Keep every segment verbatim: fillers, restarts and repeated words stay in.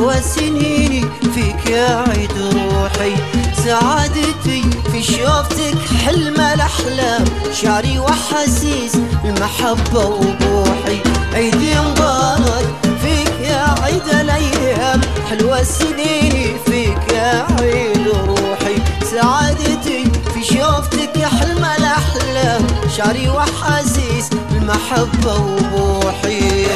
حلوة سنيني فيك يا عيد روحي، سعادتي في شوفتك حلم الأحلام، شعري وحسيس المحبة وبوحي. عيدي مبارك فيك يا عيد الأيام، حلوة سنيني فيك يا عيد روحي، سعادتي في شوفتك حلم الأحلام، شعري وحسيس المحبة وبوحي.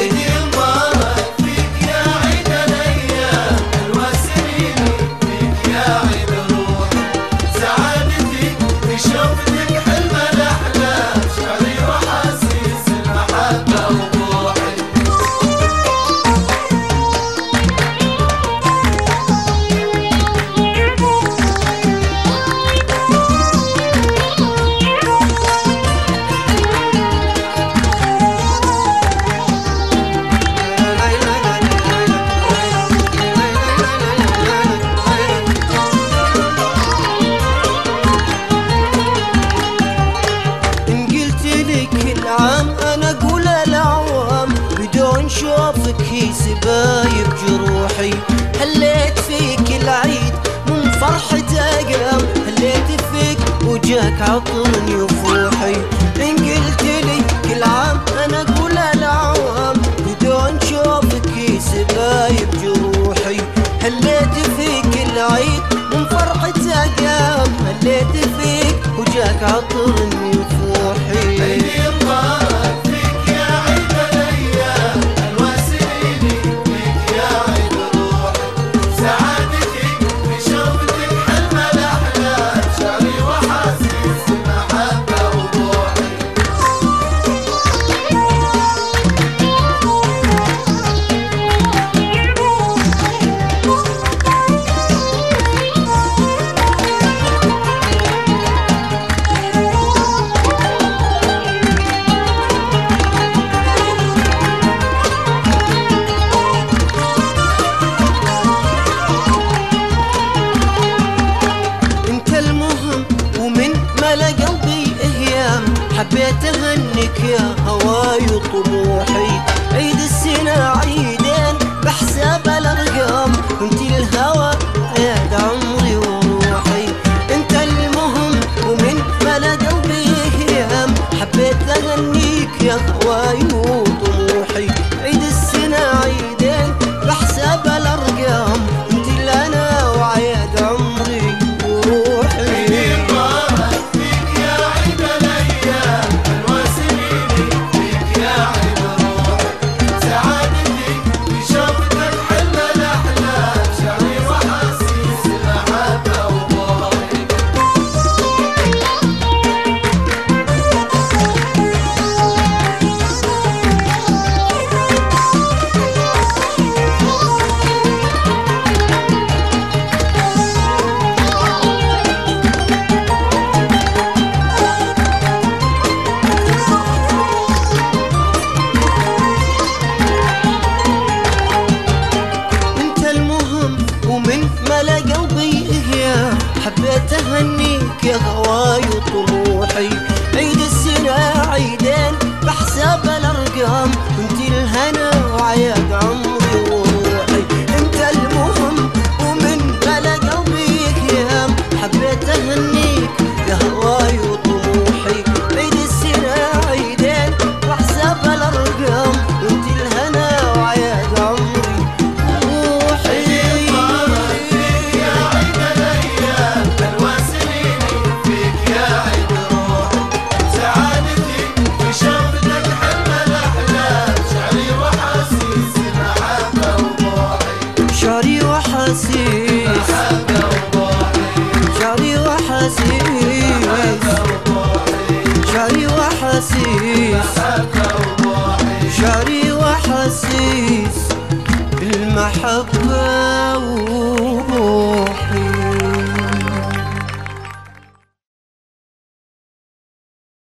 شوفك هي سبايب جروحي، هليت فيك العيد من فرحة أقام، هليت فيك وجاك عطرني وفوحي. إن قلت لي كل عام أنا أقول العوام، بدون شوفك هي سبايب جروحي، هليت فيك العيد من فرحة أقام، هليت فيك وجاك عطرني وفوحي. حبيت أهنك يا هواي وطموحي، عيد السنة عيدين بحساب الأرقام، انتي الهوى يا عمري وروحي. انت المهم ومن ملا قلبي هيام، حبيت أهنيك يا هواي وطموحي، عيد السنة عيدين بحساب الأرقام، انتي لنا وعياد عمري وروحي. حبيت أهنيك يا هواي وطموحي، عيد السنة عيدين بحساب الأرقام، انتي الهنا وعياد عمري وروحي. انت المهم ومن ملا قلبي هيام، حبيت أهنيك يا هواي وطموحي، عيد السنة عيدين بحساب الأرقام، انتي الهنا وعياد عمري وروحي. شعري وحسيس شعري وحسيس شعري وحسيس شعري وحسيس المحبة.